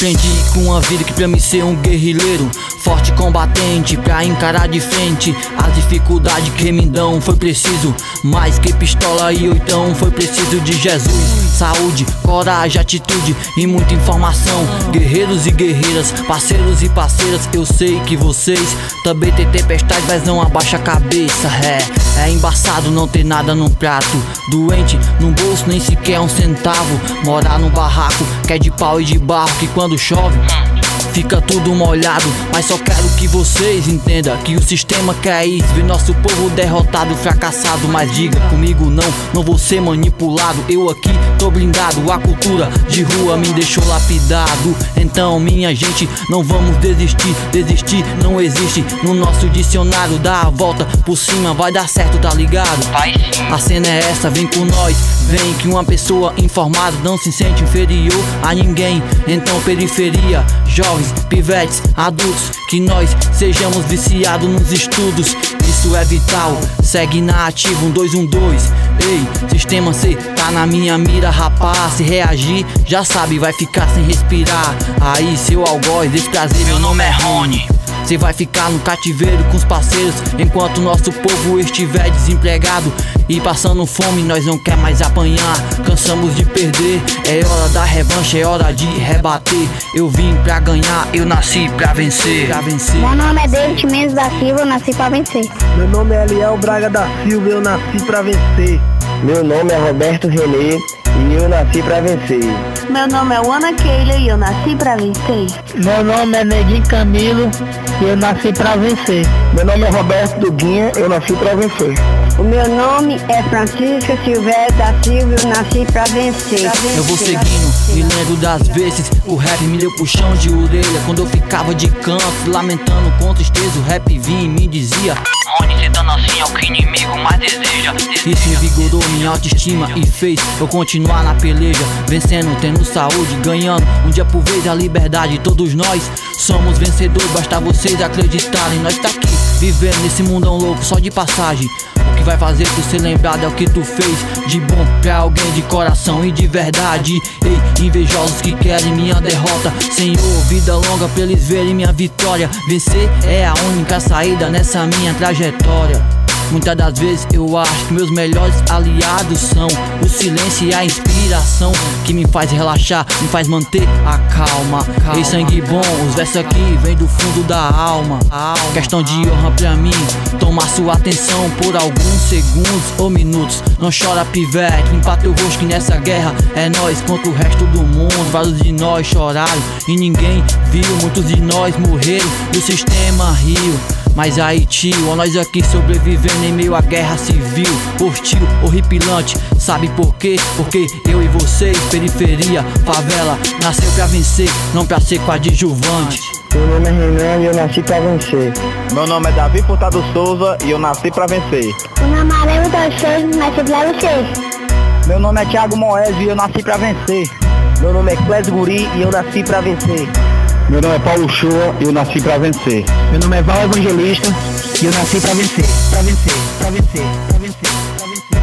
Aprendi com a vida que pra mim ser um guerrilheiro forte, combatente, pra encarar de frente as dificuldades que me dão. Foi preciso mais que pistola e oitão, foi preciso de Jesus. Saúde, coragem, atitude e muita informação. Guerreiros e guerreiras, parceiros e parceiras, eu sei que vocês também tem tempestade, mas não abaixa a cabeça. É embaçado não ter nada no prato, doente no bolso nem sequer um centavo, morar num barraco que é de pau e de barro, que quando chove fica tudo molhado. Mas só quero que vocês entendam que o sistema quer isso, ver nosso povo derrotado, fracassado. Mas diga comigo não vou ser manipulado. Eu aqui tô blindado, a cultura de rua me deixou lapidado. Então minha gente, não vamos desistir, desistir não existe no nosso dicionário. Dá a volta por cima, vai dar certo, tá ligado? A cena é essa, vem com nós, vem que uma pessoa informada não se sente inferior a ninguém. Então periferia, jovens, pivetes, adultos, que nós sejamos viciados nos estudos, isso é vital. Segue na ativa, 1212. Ei, sistema C, tá na minha mira, rapaz. Se reagir, já sabe, vai ficar sem respirar. Aí, seu algoz, desse prazer, meu nome é Rony. Cê vai ficar no cativeiro com os parceiros, enquanto nosso povo estiver desempregado e passando fome. Nós não quer mais apanhar, cansamos de perder. É hora da revanche, é hora de rebater. Eu vim pra ganhar, eu nasci pra vencer. Meu nome é David Mendes da Silva, eu nasci pra vencer. Meu nome é Eliel Braga da Silva, eu nasci pra vencer. Meu nome é Roberto Renê e eu nasci pra vencer. Meu nome é Ana Keila e eu nasci pra vencer. Meu nome é Nedim Camilo e eu nasci pra vencer. Meu nome é Roberto Duguinha, eu nasci pra vencer. O meu nome é Francisca Silvério da Silva, eu nasci pra vencer. Eu vou seguindo, me lembro das vezes o rap me deu puxão de orelha, quando eu ficava de canto, lamentando com tristeza. O rap vinha e me dizia: Rony, cê dando assim é o que o inimigo mais deseja. Isso me vigorou minha autoestima e fez eu continuar na peleja, vencendo, tendo saúde, ganhando um dia por vez a liberdade. Todos nós somos vencedores, basta vocês acreditarem. Nós tá aqui, vivendo nesse mundão louco só de passagem. O que vai fazer tu ser lembrado é o que tu fez de bom pra alguém de coração e de verdade. Ei, invejosos que querem minha derrota, Senhor, vida longa pra eles verem minha vitória. Vencer é a única saída nessa minha trajetória. Muitas das vezes eu acho que meus melhores aliados são o silêncio e a inspiração, que me faz relaxar, me faz manter a calma. Ei, sangue bom, os versos aqui vêm do fundo da alma. Questão de honra pra mim, toma sua atenção por alguns segundos ou minutos. Não chora, pivete, limpa teu rosto que nessa guerra é nós contra o resto do mundo. Vários de nós choraram e ninguém viu, muitos de nós morreram e o sistema riu. Mas aí, tio, ó, nós aqui sobrevivendo em meio à guerra civil, hostil, horripilante. Sabe por quê? Porque eu e vocês, periferia, favela, nasceu pra vencer, não pra ser coadjuvante. Meu nome é Renan e eu nasci pra vencer. Meu nome é Davi Furtado Souza e eu nasci pra vencer. O nome é Marelo dos Seis, nasci pra vencer. Meu nome é Thiago Moés e eu nasci pra vencer. Meu nome é Clésio Guri e eu nasci pra vencer. Meu nome é Paulo Shoa e eu nasci pra vencer. Meu nome é Val Evangelista e eu nasci pra vencer. Pra vencer, pra vencer, pra vencer, pra vencer.